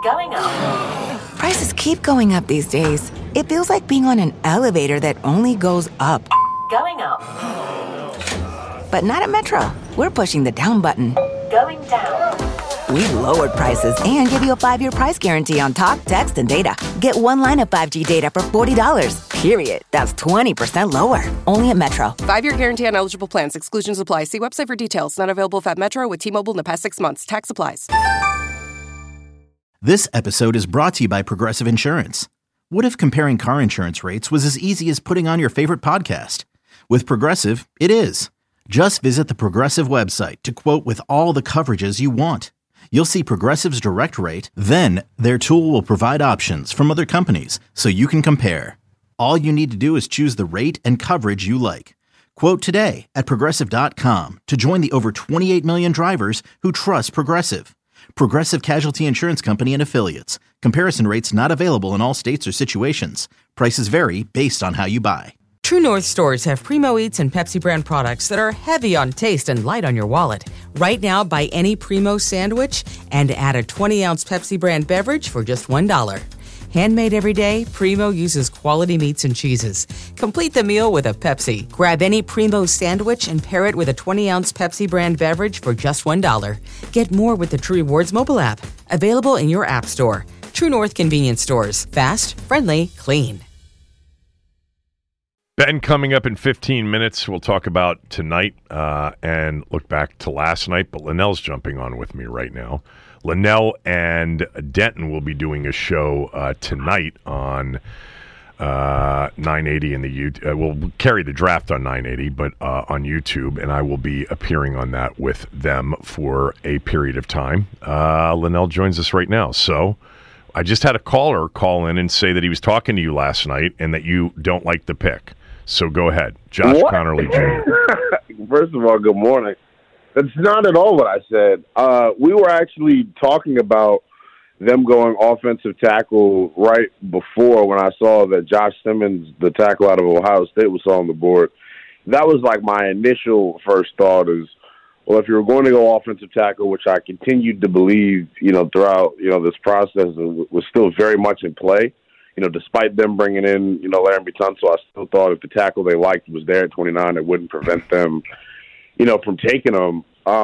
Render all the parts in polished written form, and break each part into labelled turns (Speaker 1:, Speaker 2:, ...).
Speaker 1: Going up.
Speaker 2: Prices keep going up these days. It feels like being on an elevator that only goes up.
Speaker 1: Going up.
Speaker 2: But not at Metro. We're pushing the down button.
Speaker 1: Going down.
Speaker 2: We've lowered prices and give you a 5-year price guarantee on talk, text, and data. Get one line of 5G data for $40, period. That's 20% lower. Only at Metro.
Speaker 3: 5-year guarantee on eligible plans. Exclusions apply. See website for details. Not available at Metro with T-Mobile in the past 6 months. Tax applies.
Speaker 4: This episode is brought to you by Progressive Insurance. What if comparing car insurance rates was as easy as putting on your favorite podcast? With Progressive, it is. Just visit the Progressive website to quote with all the coverages you want. You'll see Progressive's direct rate, then their tool will provide options from other companies so you can compare. All you need to do is choose the rate and coverage you like. Quote today at Progressive.com to join the over 28 million drivers who trust Progressive. Progressive Casualty Insurance Company and Affiliates. Comparison rates not available in all states or situations. Prices vary based on how you buy.
Speaker 5: True North stores have Primo Eats and Pepsi brand products that are heavy on taste and light on your wallet. Right now, buy any Primo sandwich and add a 20-ounce Pepsi brand beverage for just $1. Handmade every day, Primo uses quality meats and cheeses. Complete the meal with a Pepsi. Grab any Primo sandwich and pair it with a 20-ounce Pepsi brand beverage for just $1. Get more with the True Rewards mobile app. Available in your app store. True North convenience stores. Fast, friendly, clean.
Speaker 6: Ben, coming up in 15 minutes, we'll talk about tonight and look back to last night, but Linnell's jumping on with me right now. Linnell and Denton will be doing a show tonight on 980 in the we'll carry the draft on 980, but on YouTube, and I will be appearing on that with them for a period of time. Linnell joins us right now, so I just had a caller call in and say that he was talking to you last night and that you don't like the pick. So go ahead, Josh Conerly Jr.
Speaker 7: First of all, good morning. That's not at all what I said. We were actually talking about them going offensive tackle right before when I saw that Josh Simmons, the tackle out of Ohio State, was on the board. That was like my initial first thought is, well, if you were going to go offensive tackle, which I continued to believe, throughout, this process was still very much in play. Despite them bringing in, Laremy Tunsil, I still thought if the tackle they liked was there at 29, it wouldn't prevent them, from taking him.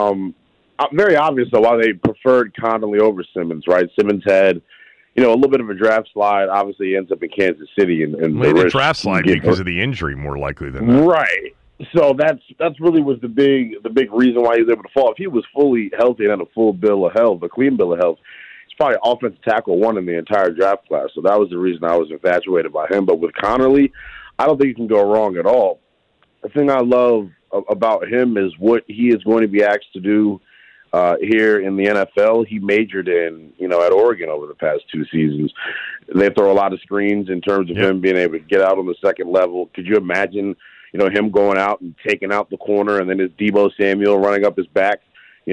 Speaker 7: Very obvious, though, why they preferred Connolly over Simmons, right? Simmons had, a little bit of a draft slide. Obviously, he ends up in Kansas City. And
Speaker 6: the draft slide because of the injury, more likely than that.
Speaker 7: Right. So that's really was the big reason why he was able to fall. If he was fully healthy and had a full bill of health, a clean bill of health, probably offensive tackle one in the entire draft class. So that was the reason I was infatuated by him. But with Conerly, I don't think you can go wrong at all. The thing I love about him is what he is going to be asked to do here in the NFL. He majored in, at Oregon over the past 2 seasons. They throw a lot of screens in terms of him being able to get out on the second level. Could you imagine, him going out and taking out the corner and then his Deebo Samuel running up his back,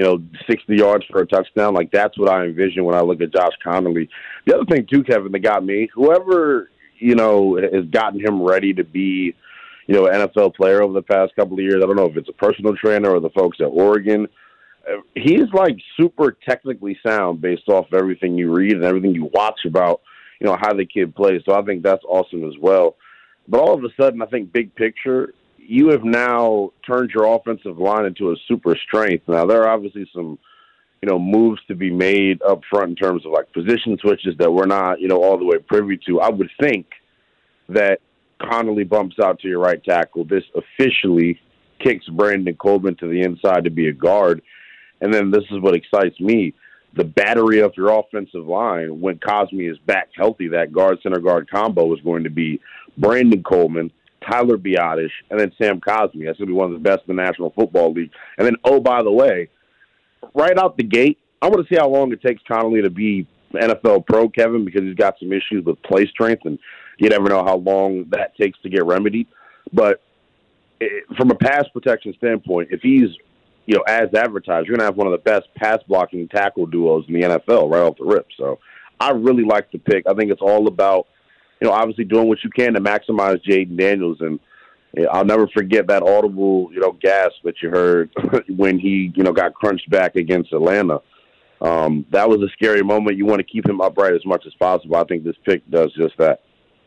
Speaker 7: 60 yards for a touchdown? Like, that's what I envision when I look at Josh Conerly. The other thing, too, Kevin, that got me, whoever, has gotten him ready to be, an NFL player over the past couple of years, I don't know if it's a personal trainer or the folks at Oregon, he's, like, super technically sound based off everything you read and everything you watch about, how the kid plays. So I think that's awesome as well. But all of a sudden, I think big picture, you have now turned your offensive line into a super strength. Now, there are obviously some, moves to be made up front in terms of, like, position switches that we're not, all the way privy to. I would think that Conerly bumps out to your right tackle. This officially kicks Brandon Coleman to the inside to be a guard. And then this is what excites me. The battery of your offensive line, when Cosme is back healthy, that guard-center guard combo is going to be Brandon Coleman, Tyler Biadasz, and then Sam Cosme. That's going to be one of the best in the National Football League. And then, oh, by the way, right out the gate, I want to see how long it takes Conerly to be NFL pro, Kevin, because he's got some issues with play strength, and you never know how long that takes to get remedied. But from a pass protection standpoint, if he's, as advertised, you're going to have one of the best pass-blocking tackle duos in the NFL right off the rip. So I really like the pick. I think it's all about, obviously doing what you can to maximize Jaden Daniels. And I'll never forget that audible, gasp that you heard when he, got crunched back against Atlanta. That was a scary moment. You want to keep him upright as much as possible. I think this pick does just that.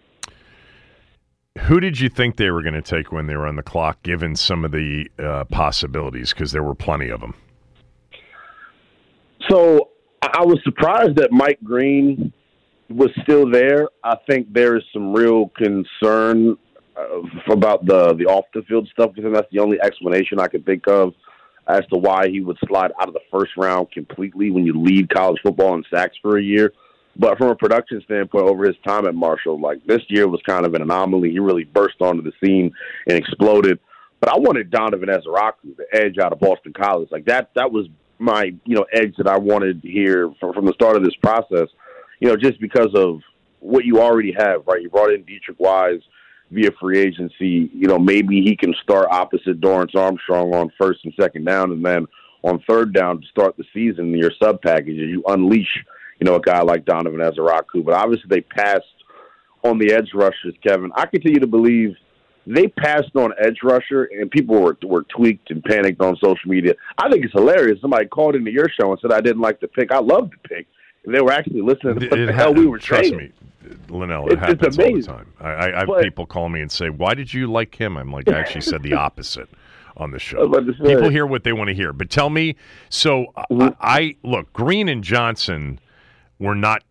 Speaker 6: Who did you think they were going to take when they were on the clock, given some of the possibilities? Because there were plenty of them.
Speaker 7: So I was surprised that Mike Green was still there. I think there is some real concern about the off-the-field stuff with him. That's the only explanation I could think of as to why he would slide out of the first round completely when you leave college football in sacks for a year. But from a production standpoint, over his time at Marshall, like this year was kind of an anomaly. He really burst onto the scene and exploded. But I wanted Donovan Ezaraku, the edge out of Boston College. Like that was my edge that I wanted here from the start of this process. Just because of what you already have, right? You brought in Dietrich Wise via free agency. Maybe he can start opposite Dorrance Armstrong on first and second down, and then on third down to start the season, your sub package, you unleash a guy like Donovan Ezaraku. But obviously they passed on the edge rushers, Kevin. I continue to believe they passed on edge rusher, and people were tweaked and panicked on social media. I think it's hilarious. Somebody called into your show and said I didn't like the pick. I love the pick. And they were actually listening to what the hell we were
Speaker 6: saying.
Speaker 7: Trust me,
Speaker 6: Linnell, it happens all the time. I have people call me and say, why did you like him? I'm like, I actually said the opposite on the show. People hear what they want to hear. But tell me, so I look, Green and Johnson were not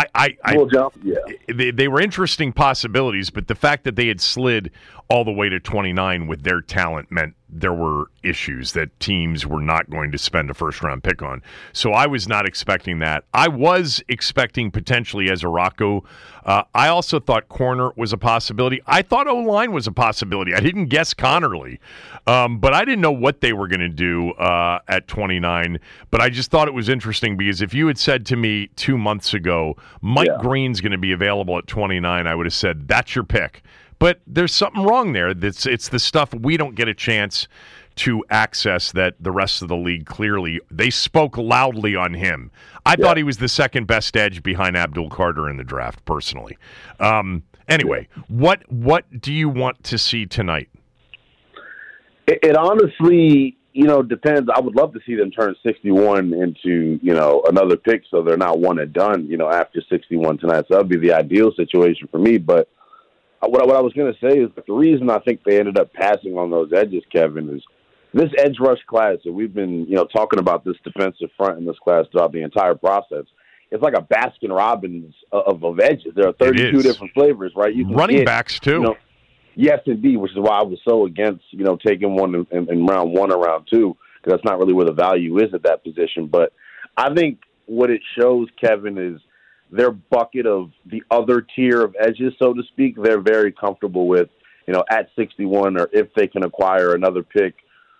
Speaker 6: they were interesting possibilities, but the fact that they had slid all the way to 29 with their talent meant there were issues that teams were not going to spend a first-round pick on. So I was not expecting that. I was expecting potentially Ezaraku. I also thought corner was a possibility. I thought O-line was a possibility. I didn't guess Connerly, but I didn't know what they were going to do at 29. But I just thought it was interesting because if you had said to me 2 months ago, Mike Green's going to be available at 29, I would have said, that's your pick. But there's something wrong there. It's the stuff we don't get a chance to access that the rest of the league clearly. They spoke loudly on him. I thought he was the second best edge behind Abdul Carter in the draft, personally. Anyway, what do you want to see tonight?
Speaker 7: It honestly, depends. I would love to see them turn 61 into, another pick so they're not one and done, after 61 tonight. So that would be the ideal situation for me. But what I was going to say is that the reason I think they ended up passing on those edges, Kevin, is this edge rush class, and we've been, talking about this defensive front in this class throughout the entire process. It's like a Baskin-Robbins of edges. There are 32 different flavors, right? You can
Speaker 6: running backs, too.
Speaker 7: Yes, indeed, which is why I was so against, taking one in round one or round two, because that's not really where the value is at that position. But I think what it shows, Kevin, is their bucket of the other tier of edges, so to speak, they're very comfortable with, at 61 or if they can acquire another pick,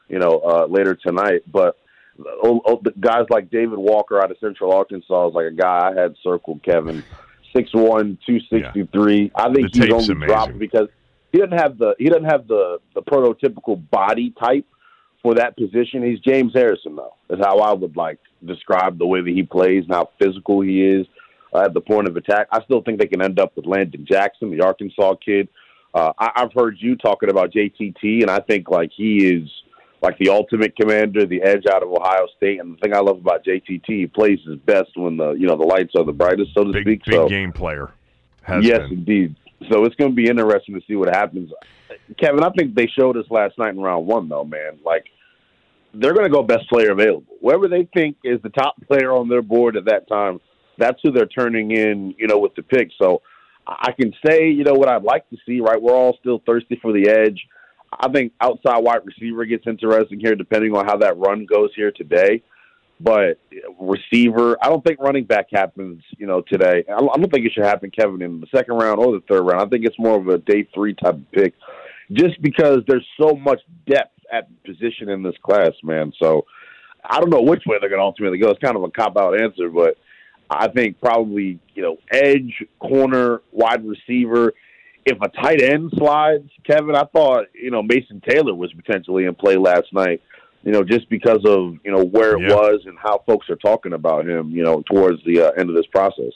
Speaker 7: later tonight. But the guys like David Walker out of Central Arkansas is like a guy I had circled, Kevin, 6'1", 263. Yeah. I think he's only dropped because he doesn't have the prototypical body type for that position. He's James Harrison, though, is how I would describe the way that he plays and how physical he is at the point of attack. I still think they can end up with Landon Jackson, the Arkansas kid. I've heard you talking about JTT, and I think he is the ultimate commander, the edge out of Ohio State. And the thing I love about JTT, he plays his best when the lights are the brightest, so to speak.
Speaker 6: Big game player.
Speaker 7: Yes, indeed. So it's going to be interesting to see what happens. Kevin, I think they showed us last night in round one, though, man. They're going to go best player available. Whoever they think is the top player on their board at that time, that's who they're turning in, with the pick. So I can say, what I'd like to see, right? We're all still thirsty for the edge. I think outside wide receiver gets interesting here, depending on how that run goes here today. But receiver, I don't think running back happens, today. I don't think it should happen, Kevin, in the second round or the third round. I think it's more of a day 3 type of pick, just because there's so much depth at position in this class, man. So I don't know which way they're going to ultimately go. It's kind of a cop-out answer, but I think probably, edge, corner, wide receiver. If a tight end slides, Kevin, I thought, Mason Taylor was potentially in play last night, just because of, where it was and how folks are talking about him, towards the end of this process.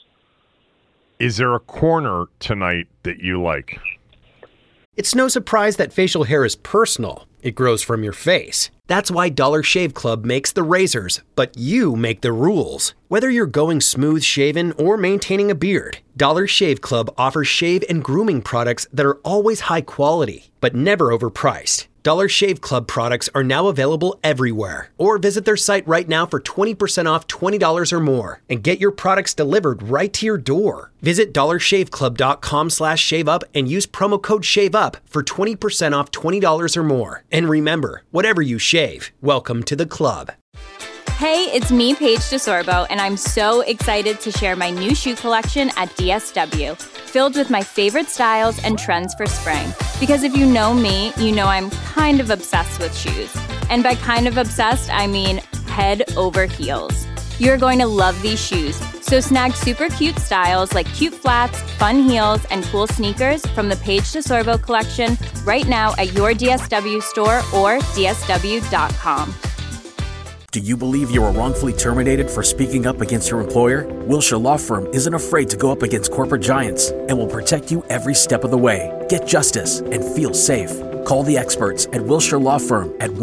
Speaker 6: Is there a corner tonight that you like?
Speaker 8: It's no surprise that facial hair is personal. It grows from your face. That's why Dollar Shave Club makes the razors, but you make the rules. Whether you're going smooth shaven or maintaining a beard, Dollar Shave Club offers shave and grooming products that are always high quality, but never overpriced. Dollar Shave Club products are now available everywhere. Or visit their site right now for 20% off $20 or more and get your products delivered right to your door. Visit dollarshaveclub.com/shaveup and use promo code SHAVEUP for 20% off $20 or more. And remember, whatever you shave, welcome to the club.
Speaker 9: Hey, it's me, Paige DeSorbo, and I'm so excited to share my new shoe collection at DSW, filled with my favorite styles and trends for spring. Because if you know me, you know I'm kind of obsessed with shoes. And by kind of obsessed, I mean head over heels. You're going to love these shoes. So snag super cute styles like cute flats, fun heels, and cool sneakers from the Paige DeSorbo collection right now at your DSW store or dsw.com.
Speaker 10: Do you believe you were wrongfully terminated for speaking up against your employer? Wilshire Law Firm isn't afraid to go up against corporate giants and will protect you every step of the way. Get justice and feel safe. Call the experts at Wilshire Law Firm at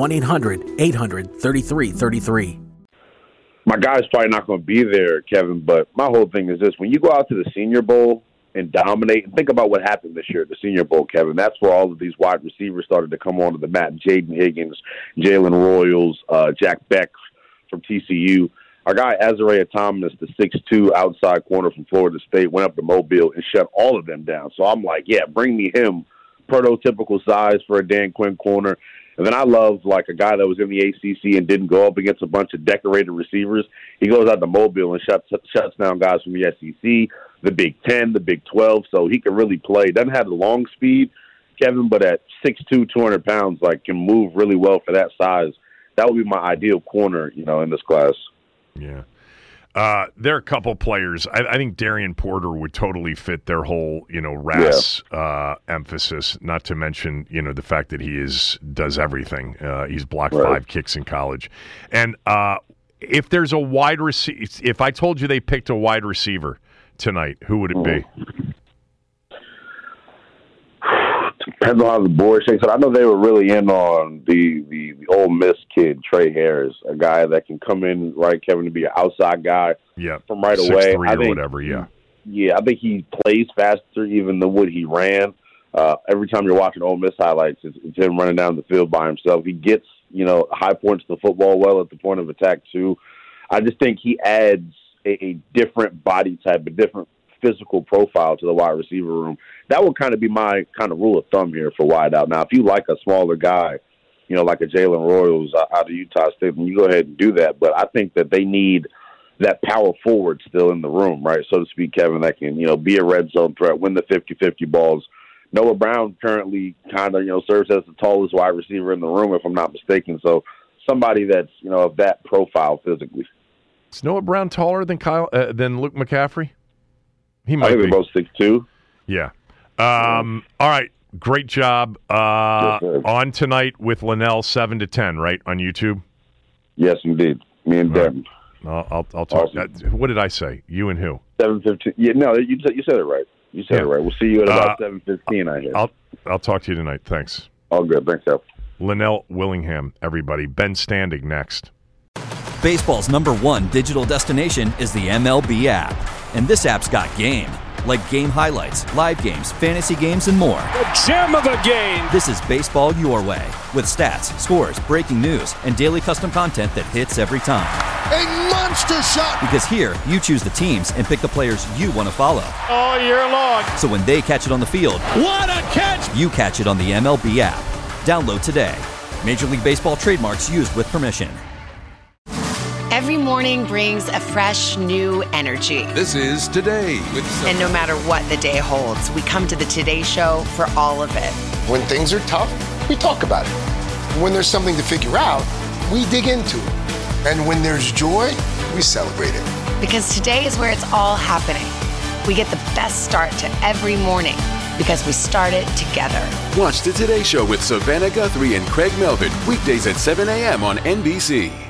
Speaker 10: 1-800-800-3333.
Speaker 7: My guy's probably not going to be there, Kevin, but my whole thing is this. When you go out to the Senior Bowl and dominate, and think about what happened this year at the Senior Bowl, Kevin, that's where all of these wide receivers started to come onto the map. Jaden Higgins, Jalen Royals, Jack Beck from TCU. Our guy, Azariah Thomas, the 6'2" outside corner from Florida State, went up to Mobile and shut all of them down. So I'm like, yeah, bring me him. Prototypical size for a Dan Quinn corner. And then I love, like, a guy that was in the ACC and didn't go up against a bunch of decorated receivers. He goes out to Mobile and shuts down guys from the SEC, the Big 10, the Big 12, so he can really play. Doesn't have the long speed, Kevin, but at 6'2", 200 pounds, like, can move really well for that size. That would be my ideal corner, in this class.
Speaker 6: Yeah. There are a couple players. I think Darian Porter would totally fit their whole, RAS emphasis, not to mention, the fact that he does everything. He's blocked 5 kicks in college. And if there's a wide receiver, if I told you they picked a wide receiver tonight, who would it be?
Speaker 7: Depends on how the board shakes out. I know they were really in on the Ole Miss kid, Trey Harris, a guy that can come in, right, Kevin, to be an outside guy from right away.
Speaker 6: 6'3" or whatever, yeah.
Speaker 7: Yeah, I think he plays faster even than what he ran. Every time you're watching Ole Miss highlights, it's him running down the field by himself. He gets, high points to the football well at the point of attack, too. I just think he adds a different body type, a different physical profile to the wide receiver room. That would kind of be my kind of rule of thumb here for wide out. Now, if you like a smaller guy, like a Jalen Royals out of Utah State, then you go ahead and do that. But I think that they need that power forward still in the room, right, so to speak, Kevin, that can, be a red zone threat, win the 50-50 balls. Noah Brown currently kind of, serves as the tallest wide receiver in the room, if I'm not mistaken. So somebody that's, of that profile physically.
Speaker 6: Is Noah Brown taller than than Luke McCaffrey? He might
Speaker 7: I think
Speaker 6: be.
Speaker 7: they're both 6'2".
Speaker 6: Yeah. All right. Great job. On tonight with Linnell, 7 to 10, right, on YouTube?
Speaker 7: Yes, indeed. Me and Devin.
Speaker 6: I'll talk.
Speaker 7: Awesome.
Speaker 6: What did I say? You and who?
Speaker 7: 7:15. Yeah, no, you said it right. You said it right. We'll see you at about 7:15, I hear.
Speaker 6: I'll talk to you tonight. Thanks.
Speaker 7: All good. Thanks, Al.
Speaker 6: Linnell Willingham, everybody. Ben Standig next.
Speaker 11: Baseball's #1 digital destination is the MLB app. And this app's got game. Like game highlights, live games, fantasy games, and more.
Speaker 12: The gem of a game!
Speaker 11: This is baseball your way. With stats, scores, breaking news, and daily custom content that hits every time.
Speaker 13: A monster shot!
Speaker 11: Because here, you choose the teams and pick the players you want to follow.
Speaker 12: All year long.
Speaker 11: So when they catch it on the field,
Speaker 12: what a catch!
Speaker 11: You catch it on the MLB app. Download today. Major League Baseball trademarks used with permission.
Speaker 14: Every morning brings a fresh, new energy.
Speaker 15: This is Today.
Speaker 14: And no matter what the day holds, we come to the Today Show for all of it.
Speaker 13: When things are tough, we talk about it. When there's something to figure out, we dig into it. And when there's joy, we celebrate it.
Speaker 14: Because today is where it's all happening. We get the best start to every morning because we start it together.
Speaker 15: Watch the Today Show with Savannah Guthrie and Craig Melvin, weekdays at 7 a.m. on NBC.